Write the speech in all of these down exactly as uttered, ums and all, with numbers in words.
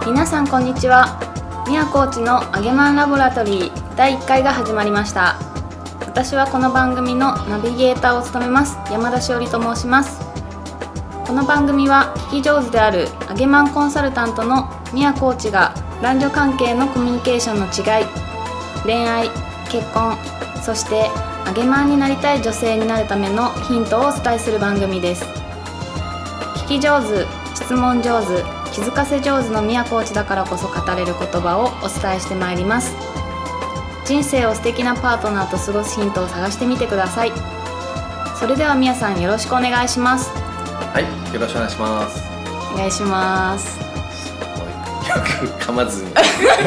皆さんこんにちは。ミヤコーチのあげまんラボラトリーだいいっかいが始まりました。私はこの番組のナビゲーターを務めます山田しおりと申します。この番組は聞き上手であるあげまんコンサルタントのミヤコーチが男女関係のコミュニケーションの違い、恋愛、結婚、そしてあげまんになりたい女性になるためのヒントをお伝えする番組です。聞き上手、質問上手、気づかせ上手のミヤコーチだからこそ語れる言葉をお伝えしてまいります。人生を素敵なパートナーと過ごすヒントを探してみてください。それではミヤさん、よろしくお願いします。 はい、よろしくお願いします。 お願いします。 よく噛まずに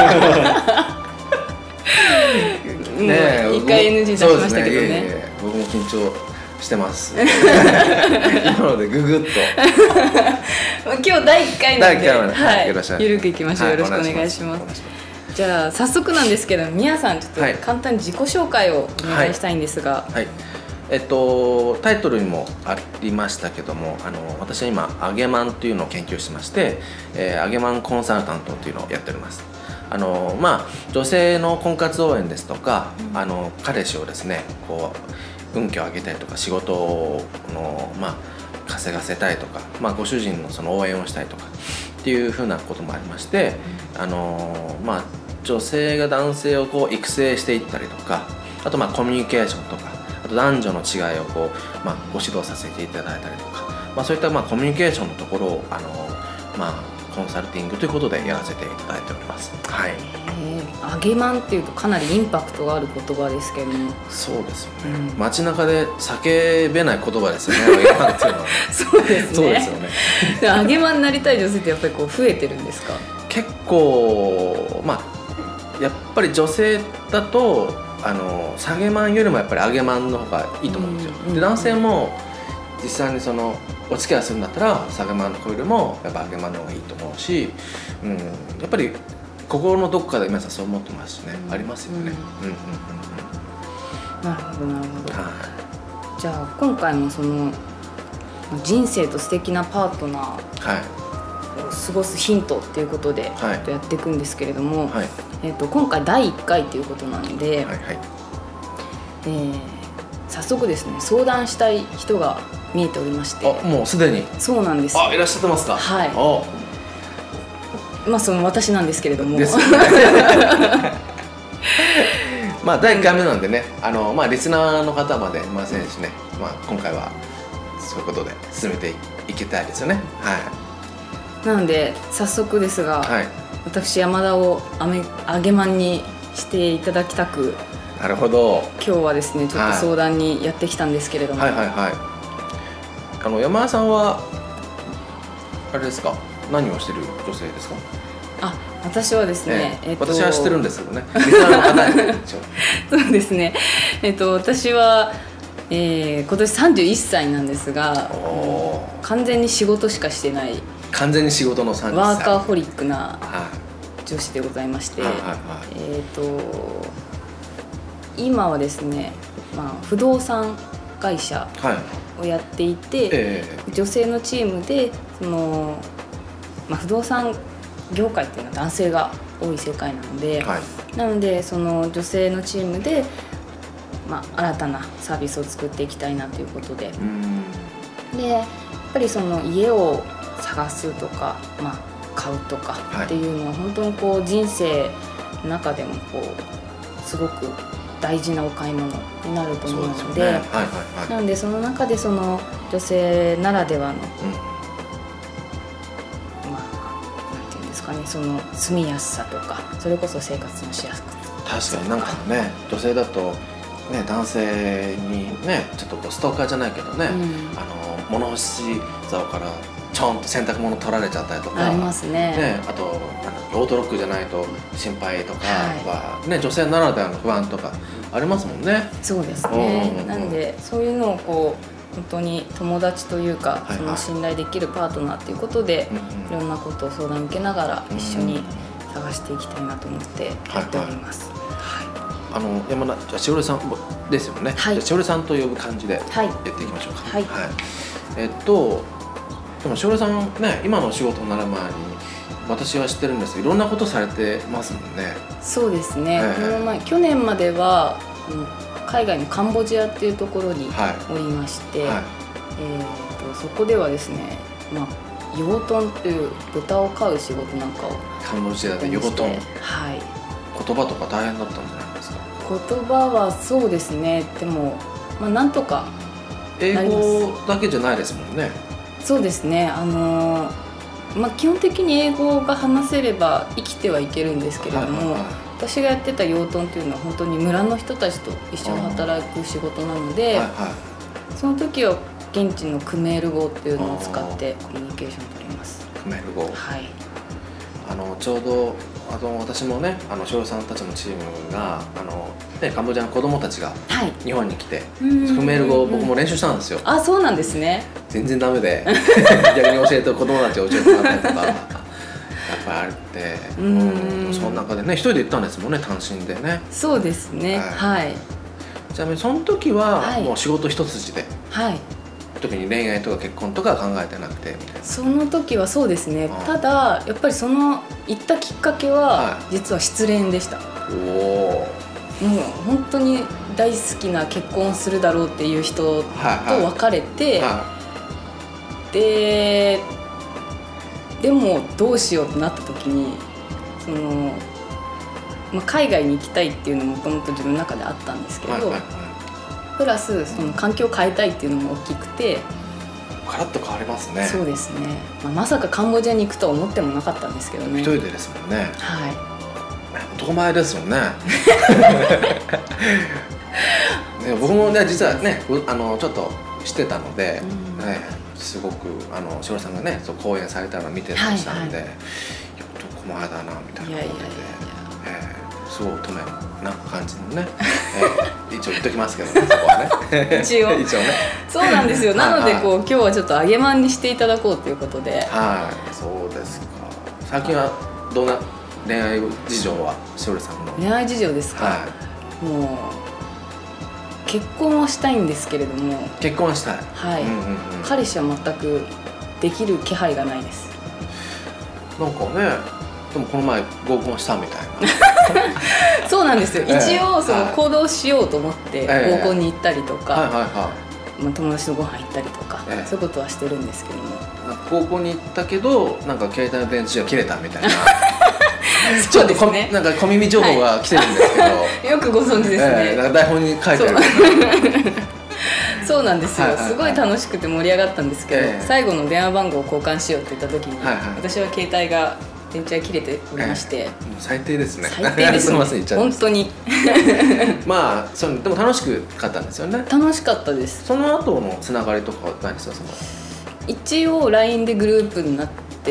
ねえ、一回 エヌジー 出しましたけどね。 いやいや僕も緊張してます今のでググッと今日だいいっかいなんで、 はい、よろしくゆるくいきましょう。よろしくお願いします。じゃあ早速なんですけど、みやさんちょっと簡単に自己紹介をお願いしたいんですが、 はいはい、えっとタイトルにもありましたけども、あの私は今あげまんというのを研究してまして、えー、あげまんコンサルタントというのをやっております。あのまあ女性の婚活応援ですとか、うん、あの彼氏をですねこう運気を上げたりとか、仕事の、まあ、稼がせたいとか、まあ、ご主人のその応援をしたいとかっていうふうなこともありまして、あのまあ、女性が男性をこう育成していったりとか、あとまあコミュニケーションとか、あと男女の違いをこう、まあ、ご指導させていただいたりとか、まあ、そういったまあコミュニケーションのところをあの、まあ、コンサルティングということでやらせていただいております。はい。 あげまんっていうとかなりインパクトがある言葉ですけれども。 そうですよね、うん、街中で叫べない言葉ですよね、あげまんっていうのはそうですね。 そうですよねあげまんになりたい女性ってやっぱりこう増えてるんですか？ 結構まあやっぱり女性だとあの下げまんよりもやっぱりあげまんの方がいいと思うんですよ、うんうんうん、で男性も実際にそのお付き合いするんだったら下げまんの子よりもやっぱあげまんの方がいいと思うし、うん、やっぱり心のどこかで皆さんそう思ってますしね、うん、ありますよね、うんうんうんうん、なるほどなるほど、はい、じゃあ今回もその人生と素敵なパートナーを過ごすヒントっていうことでやっていくんですけれども、はい、えー、と今回だいいっかいということなので、はいはい、えー、早速ですね相談したい人が見えておりまして。 あ、もうすでに。そうなんです。あ、いらっしゃってますか。 はい。まあその私なんですけれども。ですね、 まあだいいっかいめなんでね、あのまあリスナーの方までいませんしね、まあ今回はそういうことで進めていきたいですよね。はい。 なので早速ですが、はい、私山田をあめあげまんにしていただきたく。 なるほど。 今日はですねちょっと相談にやってきたんですけれども。 はいはいはいはい。あの山田さんはあれですか、何をしてる女性ですか？ あ、私はですね、 えええっと、私は知ってるんですけどねそうですね、えっと、私は、えー、今年さんじゅういっさいなんですが、完全に仕事しかしてない、 完全に仕事のさんじゅっさいワーカーホリックな女子でございまして、えっと今はですね、まあ、不動産会社をやっていて、はい、えー、女性のチームでその、まあ、不動産業界っていうのは男性が多い世界なので、はい、なのでその女性のチームで、まあ、新たなサービスを作っていきたいなということで、でやっぱりその家を探すとか、まあ、買うとかっていうのは本当にこう人生の中でもこうすごく大事なお買い物になると思うので、なのでその中でその女性ならではの、うん、まあなんていうんですかね、その住みやすさとか、それこそ生活のしやすさ。 確かになんかね、女性だとね、男性にねちょっとこうストーカーじゃないけどね、うん、あの物干し竿からちょんと洗濯物取られちゃったりとかありますね。 ね、あとオートロックじゃないと心配とかは、はい、ね、女性ならではの不安とかありますもんね。 そうですね。なのでそういうのをこう本当に友達というか、はいはい、その信頼できるパートナーということで、うんうん、いろんなことを相談を受けながら一緒に探していきたいなと思ってやっております。 あの山田、じゃあしおりさんですよね。はい、じゃあしおりさんと呼ぶ感じでやっていきましょうか。はい。はい、えっとでもしおりさんね、今のお仕事になる前に私は知ってるんですけど、いろんなことされてますもんね。 そうですね、 ええ、 この前去年までは、うん、海外のカンボジアっていうところにおりまして、はいはい、えー、とそこではですね、まあ、養豚っていう豚を飼う仕事なんかをカンボジアで養豚、はい、言葉とか大変だったんじゃないですか？ 言葉はそうですね、でも、まあ、なんとか英語だけじゃないですもんね。 そうですね、あのーまあ、基本的に英語が話せれば生きてはいけるんですけれども、はいはいはい、私がやってた養豚っていうのは本当に村の人たちと一緒に働く仕事なので、はいはい、その時は現地のクメール語っていうのを使ってコミュニケーションを取ります。 クメール語、 はい、 あのちょうどあの私もね、あのしおりさんたちのチームがあの、ね、カンボジアの子供たちが日本に来て、はい、クメール語を僕も練習したんですよ。 あ、そうなんですね。 全然ダメで逆に教えて子供たちを教えてもらったりとかやっぱりあるって、うん、その中でね一人で行ったんですもんね、単身でね。 そうですね、はい、はい、 ちなみにその時はもう仕事一筋で、はい、特に恋愛とか結婚とかは考えてなくてみたいな。 その時はそうですね、ただやっぱりその行ったきっかけは実は失恋でした。おお、もう本当に大好きな結婚するだろうっていう人と別れて、はいはいはい、ででもどうしようってなった時にその、まあ、海外に行きたいっていうのももともと自分の中であったんですけど、はいはいはい、プラスその環境を変えたいっていうのも大きくて、 ガラッと変わりますね。 そうですね、まあ、まさかカンボジアに行くとは思ってもなかったんですけどね。 一人でですもんね。 はい、 男前ですもんねね、僕もね実はねあのちょっと知ってたので、うん、ね、すごくあのしおりさんがねそう講演されたのを見てましたので、はいはい、男前だなみたいなことで、いやいやいや、えー、すごい乙女な感じのね、えー、一応言っときますけどね、そこはね一応一応ね、 そうなんですよ。なのでこう今日はちょっと揚げまんにしていただこうということで。 はい、そうですか。最近はどんな恋愛事情はしおりさんの？ 恋愛事情ですか、はい、もう結婚はしたいんですけれども。 結婚はしたい、 はい、うんうんうん、彼氏は全くできる気配がないです。 なんかね、でもこの前合コンしたみたいなそうなんですよ、一応その行動しようと思って合コンに行ったりとか、はいはいはい、まあ、友達とご飯行ったりとか、ええ、そういうことはしてるんですけども。 合コンに行ったけどなんか携帯の電池が切れたみたいなそうですね、 なんか小耳情報が来てるんですけど、はい、よくご存知ですね、 えー、なんか台本に書いてあるそう、そうなんですよ、はいはいはい、すごい楽しくて盛り上がったんですけど、えー、最後の電話番号を交換しようって言った時に、はいはい、私は携帯が電池が切れておりまして、えー、 最低ですね。 最低ですね本当にまあそのでも楽しかったんですよね。 楽しかったです。 その後のつながりとかは何ですか？その一応 ライン でグループになって、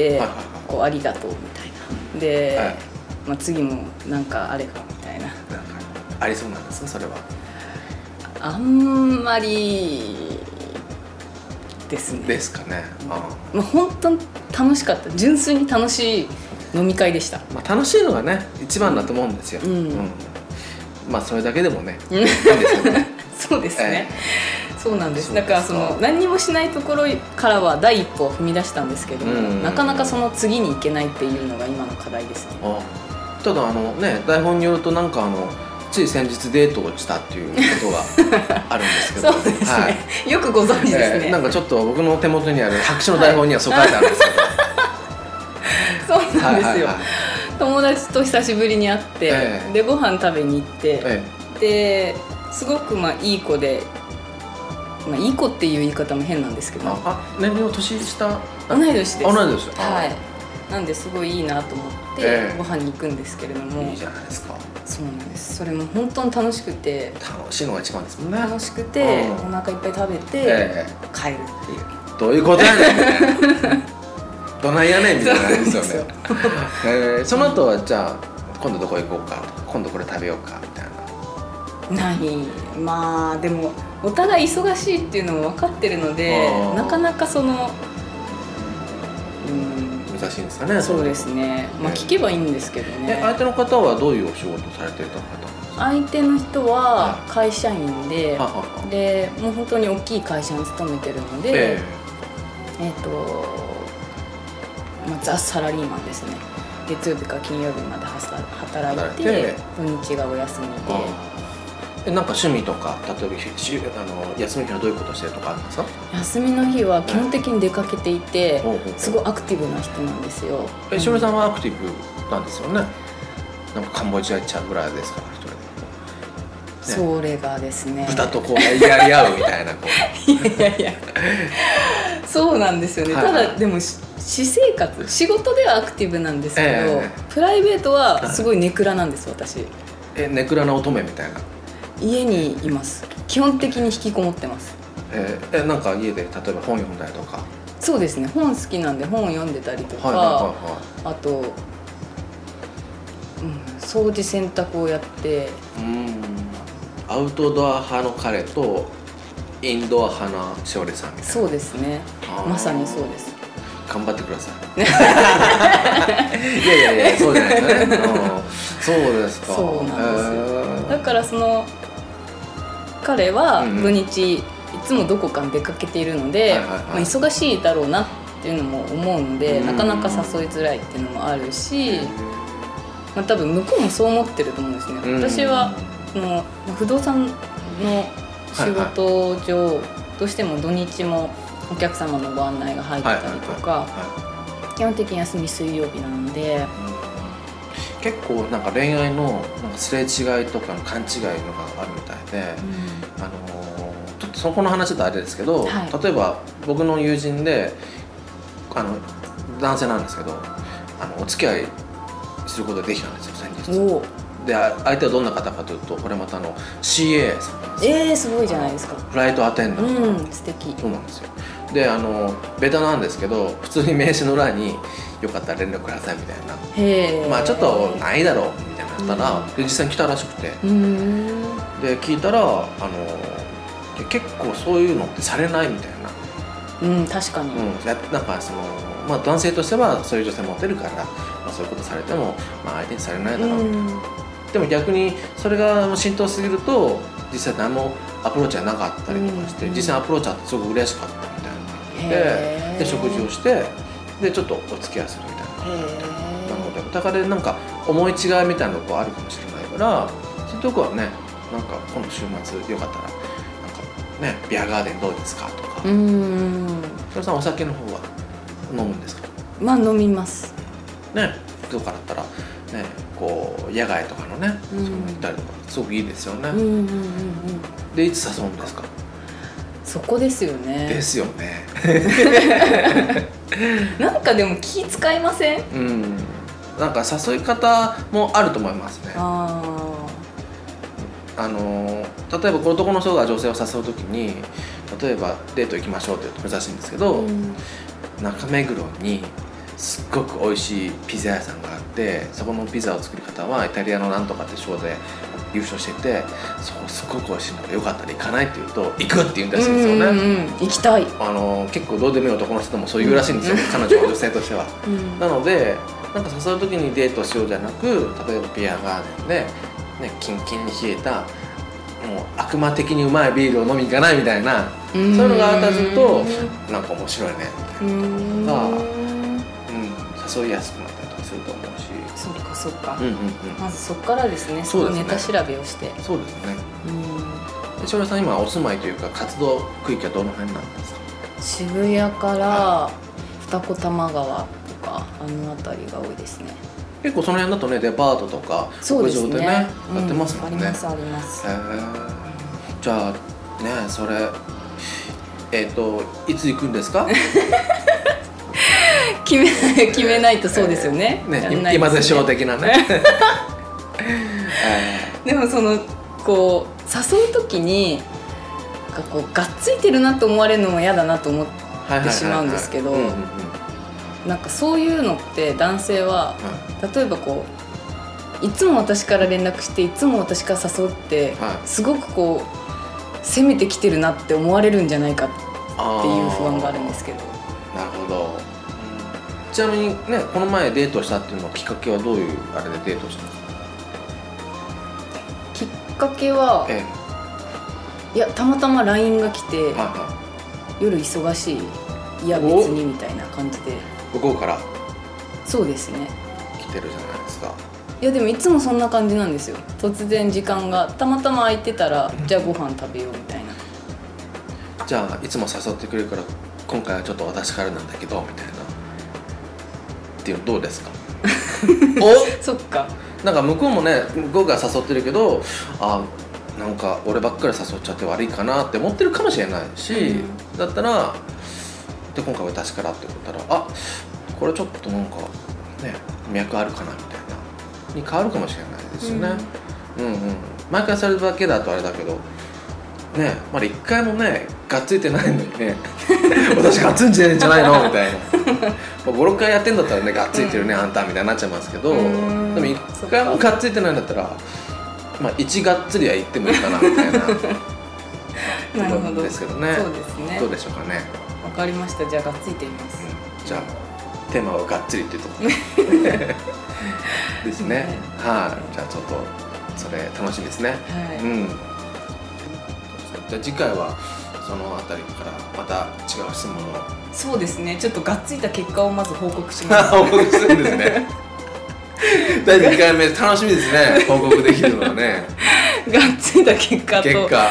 はいはいはい、こうありがとうみたいなで、はい、まあ、次もなんかあれかみたいな。なんかありそうなんですかそれは？ あんまりですね。 ですかね。 あ、まあ、本当に楽しかった。純粋に楽しい飲み会でした。 まあ、楽しいのがね一番だと思うんですよ、うんうん、まあそれだけでもねいいですよねそうですね、えー、そうなんです。だからその何にもしないところからは第一歩を踏み出したんですけども、うんうんうん、なかなかその次に行けないっていうのが今の課題ですね。 あ、ただあのね台本によるとなんかあのつい先日デートをしたっていうことがあるんですけどそうですね、はい、よくご存知ですね、 えー、なんかちょっと僕の手元にある白紙の台本にはそう書いてあるんですけど、はい、そうなんですよ、はいはいはい、友達と久しぶりに会って、えー、でご飯食べに行って、えー、ですごくまあいい子で、まあ、いい子っていう言い方も変なんですけど、 ああ、年齢を年下？ 同い年です。 同い年です。 はい、なんですごいいいなと思ってご飯に行くんですけれども、 えー、いいじゃないですか。 そうなんです。それも本当に楽しくて、 楽しいのが一番ですもんね。 楽しくて、うん、お腹いっぱい食べて、えー、帰るっていう。 どういうことやねんどないやねんみたいな感じですよねそ, えー、その後はじゃあ今度どこ行こうか、今度これ食べようかみたいな。 ない。まあでもお互い忙しいっていうのも分かってるので、なかなかその、 うん、難しいんですかね。 そうですね、まあ、聞けばいいんですけどね。 え、相手の方はどういうお仕事されてる方？ 相手の人は会社員で、はははでもう本当に大きい会社に勤めてるので、えーえーとまあ、ザ・サラリーマンですね。月曜日から金曜日まで働いて、 働いて土日がお休みで。 えなんか趣味とか例えばしあの休みの日はどういうことしてるとかあるんですか？ 休みの日は基本的に出かけていて、 ほうほうほうすごいアクティブな人なんですよ。 えしおりさんはアクティブなんですよね。なんかカンボジア行っちゃうぐらいですから一人で、ね、 それがですね、 豚とこうやり合うみたいなこういやいやいやそうなんですよね、 はいはい、 ただでも私生活仕事ではアクティブなんですけど、 えー、 プライベートはすごいネクラなんです私。 えネクラな乙女みたいな。 家にいます。基本的に引きこもってます。 えー、えなんか家で例えば本読んだりとか。 そうですね、本好きなんで本読んでたりとか、 はいはいはいはい、 あと、うん、掃除洗濯をやって。 うーんアウトドア派の彼とインドア派なしおりさんみたいな。 そうですね、まさにそうです。 頑張ってくださいいやいやいやそうじゃないですねそうですか。 そうなんですよ、えー、だからその彼は土日、うんうん、いつもどこかに出かけているので、はいはいはい、まあ、忙しいだろうなっていうのも思うんで、うん、なかなか誘いづらいっていうのもあるし、まあ、多分向こうもそう思ってると思うんですね、うん、私はの不動産の仕事上、はいはい、どうしても土日もお客様のご案内が入ってたりとか、基本的に休み水曜日なので、 うん、結構なんか恋愛のなんかすれ違いとかの勘違いのがあるみたいで、うん、あのちょっとそこの話だとあれですけど、はい、例えば僕の友人であの男性なんですけど、あのお付き合いすることができたんですよ先日。おで相手はどんな方かというと、これまたあの シーエー さんなんですよ。 えー、すごいじゃないですか。 フライトアテンダント、 うん、素敵。 そうなんですよ。であのベタなんですけど、普通に名刺の裏によかったら連絡くださいみたいな、 へまあちょっとないだろうみたいなのあったら、うん、で実際に来たらしくて、うん、で聞いたらあの結構そういうのってされないみたいな。 うん、確かに、うん、 なんかその、まあ、男性としてはそういう女性持ってるから、まあ、そういうことされても、まあ、相手にされないだろうみたいな、うん、でも逆にそれが浸透すぎると実際何もアプローチはなかったりとかして、うん、実際アプローチあってすごく嬉しかったみたいなで、で食事をしてでちょっとお付き合いするみたいな、なのでお互いでなんか思い違いみたいなところあるかもしれないから、そういうとこはね、なんか今度週末よかったらなんかね、ビアガーデンどうですかとか。うん、それさんお酒の方は飲むんですか？ まあ飲みますね。どうかだったらね、こう野外とかのね、うん、そういうの行ったりとかすごくいいですよね。うんうんうんうん、でいつ誘うんですか？ そこですよね。 ですよね。 なんかでも気使いません？ うん。なんか誘い方もあると思いますね。ああの例えば男の人が女性を誘うときに、例えばデート行きましょうって言うと難しいんですけど、うん、中目黒にすっごく美味しいピザ屋さんがあって、そこのピザを作る方はイタリアのなんとかって賞で優勝してて、そこすっごく美味しいのでよかったら行かないって言うと行くって言うんらしいんですよね。うんうん、 行きたい。 あの結構どうでもいい男の人もそう言うらしいんですよ、うん、彼女は女性としては、うん、なのでなんか誘う時にデートしようじゃなく、例えばビアガーデンで、ね、キンキンに冷えたもう悪魔的にうまいビールを飲みに行かないみたいな、そういうのがあったりするとなんか面白いねみたいなのが、うん、誘いやすくなったりとかすると思うし。 そうかそうか、うんうんうん、まずそこからですね。そのネタ調べをして。 そうですね。うん。しおりさん今お住まいというか活動区域はどの辺なんですか？ 渋谷から二子玉川とかあの辺りが多いですね。 結構その辺だとね、デパートとか屋上でね、やってますもんね。 うん、ありますあります。へー、じゃあね、それえっといつ行くんですか？ 決め決めないと。そうですよね。 えー、ね、今でしょう的なね。 でもそのこう誘う時になんかこうがっついてるなと思われるのも嫌だなと思ってしまうんですけど、なんかそういうのって男性は、はい、例えばこういつも私から連絡していつも私から誘うって、はい、すごくこう攻めてきてるなって思われるんじゃないかっていう不安があるんですけど。 なるほど。ちなみにね、この前デートしたっていうのはきっかけはどういうあれでデートしたんですか？ きっかけは、ええ、いやたまたま ライン が来て、はいはい、夜忙しい、いや別にみたいな感じで。 向こうからそうですね。 来てるじゃないですか。 いやでもいつもそんな感じなんですよ。突然時間がたまたま空いてたら、じゃあご飯食べようみたいな。 じゃあいつも誘ってくれるから今回はちょっと私からなんだけどみたいなっていうのどうですか？おそっか。 なんか向こうもね、向こうが誘ってるけど、あなんか俺ばっかり誘っちゃって悪いかなって思ってるかもしれないし、うん、だったらで今回は私からって言ったら、あこれちょっとなんかね脈あるかなみたいなに変わるかもしれないですよね、うん、うんうん毎回されるだけだとあれだけどね、まだ一回もねがっついてないのにね私がっつんじゃねえんじゃないのみたいなごろっかいやってんだったらねがっついてるね、うん、あんたみたいになっちゃいますけど、でも一回もがっついてないんだったらまあ一がっつりは言ってもいいかなみたいななるほどですけどね。 そうですね。 どうでしょうかね。 わかりました。じゃあがっついてみます、 うん、じゃあテーマはがっつりっていうところですね。はい、じゃあちょっとそれ楽しみですね。はい、うん。じゃあ次回はそのあたりからまた違う質問を。 そうですね。ちょっとがっついた結果をまず報告します。 報告するんですね。だいにかいめ楽しみですね。報告できるのはね。 がっついた結果と結果、 はい、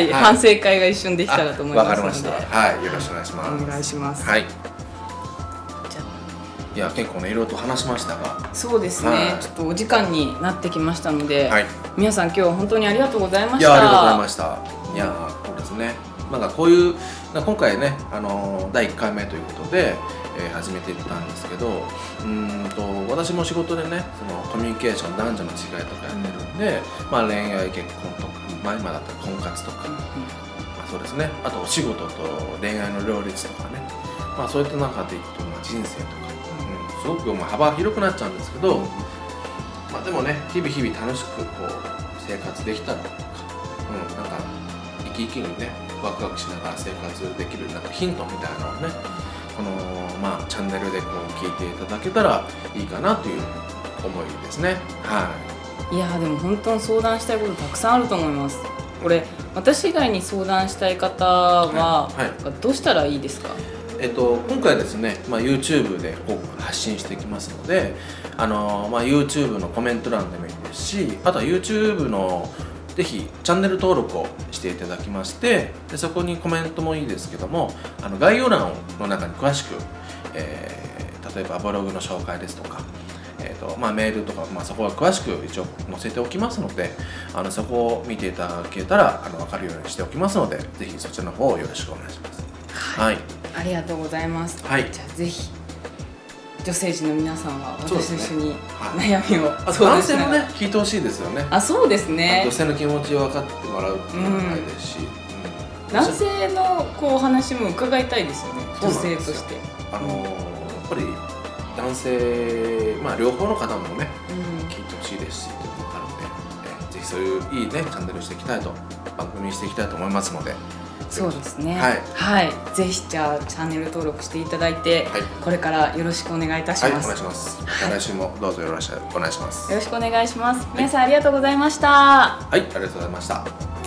はい、反省会が一緒にできたらと思いますので。 わかりました。はい、よろしくお願いします。 お願いします。 はい。じゃあいや結構ねいろいろと話しましたが。 そうですね。はい、ちょっとお時間になってきましたので、はい、皆さん今日は本当にありがとうございました。いやありがとうございました。いやそうですね。なんかこういう今回ねあのだいいっかいめということで。えー、始めていったんですけど、うーんと私も仕事でねそのコミュニケーション男女の違いとかやってるんで、うんまあ、恋愛結婚とか、まあ、今だったら婚活とか、うんまあ、そうですねあとお仕事と恋愛の両立とかね、まあ、そういった中でいくと、まあ、人生とか、うん、すごくまあ幅広くなっちゃうんですけど、うんまあ、でもね日々日々楽しくこう生活できたらとか、うん、なんか生き生きにねワクワクしながら生活できるなんかヒントみたいなのをねこのまあチャンネルでこう聞いていただけたらいいかなという思いですね。はい。 いやでも本当に相談したいことたくさんあると思います。これ私以外に相談したい方は、はいはい、どうしたらいいですか？ えっと今回ですね、まあ、YouTube でこう発信していきますので、あのまあ YouTube のコメント欄でもいいですし、あとは YouTube のぜひチャンネル登録をしていただきまして、でそこにコメントもいいですけども、あの概要欄の中に詳しく、えー、例えばブログの紹介ですとか、えーとまあ、メールとか、まあ、そこは詳しく一応載せておきますので、あのそこを見ていただけたらあの分かるようにしておきますので、ぜひそちらの方をよろしくお願いします。 はい、はい、ありがとうございます。はい、じゃあぜひ女性陣の皆さんは私と一緒に悩みを、 はい、男性もね聞いてほしいですよね。 あ、そうですね。 女性の気持ちを分かってもらうっていうのもないですし、うんうん、男性のこうお話も伺いたいですよね。女性として。 あのー、やっぱり男性、まあ両方の方もね、うん、聞いてほしいですしっていうのがあるので、えー、ぜひそういういいねチャンネルをしていきたいと番組にしていきたいと思いますので。 そうですね。はい、はい、ぜひじゃあチャンネル登録していただいて、はい、これからよろしくお願いいたします。 はい、お願いします。はい、来週もどうぞよろしくお願いします。 よろしくお願いします。皆さんありがとうございました。 はい、ありがとうございました。